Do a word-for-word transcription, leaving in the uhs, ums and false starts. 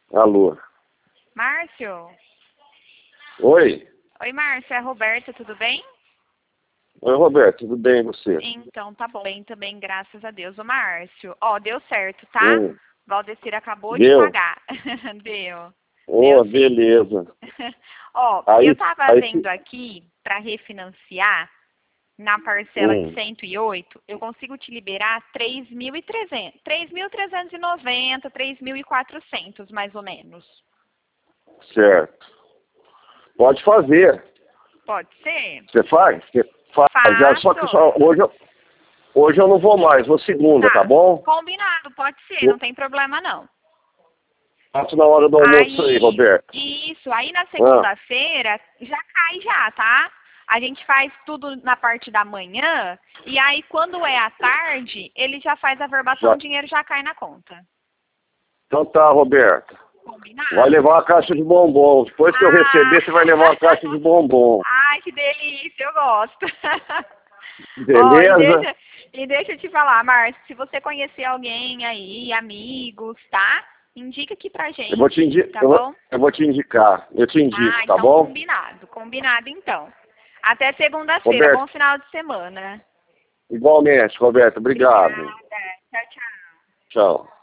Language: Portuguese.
Alô. Márcio? Oi. Oi, Márcio, é a Roberta, tudo bem? Oi, Roberto, tudo bem e você? Então, tá bom. Bem também, graças a Deus. Ô, Márcio, ó, deu certo, tá? Hum. Valdecir acabou de Deu? pagar. Deu. Ô, Deu sim. beleza. Ó, eu Aí, tava aí, vendo aqui para refinanciar na parcela de hum, cento e oito, eu consigo te liberar três mil e trezentos, três mil trezentos e noventa, três mil e quatrocentos, mais ou menos. certo. Pode fazer. Pode ser? Você faz? Você faz. Já, só que Faço. só, hoje, eu, hoje eu não vou mais, vou segunda, tá Tá. bom? Combinado, pode ser, Eu não tem problema não. faço na hora do almoço aí, Aí, Roberto. isso, aí na Ah, segunda-feira já cai já, tá? A gente faz tudo na parte da manhã e aí quando é à tarde, ele já faz a verbação, já. o dinheiro já cai na conta. Então tá, Roberto. Vai Combinado? levar uma caixa de bombom. Depois que eu Ah! receber, você vai levar uma caixa de bombom. Ai, que delícia, eu gosto. Ó, e Beleza? deixa, e deixa eu te falar, Márcio, se você conhecer alguém aí, amigos, tá? Indica aqui pra Eu vou te, gente, indi tá eu vou, bom? eu vou te indicar. Eu te Ah, indico, tá então bom? combinado, combinado então. Até segunda-feira, Roberto, bom final de semana. igualmente, Roberto. Obrigada, Obrigado. tchau, tchau. Tchau.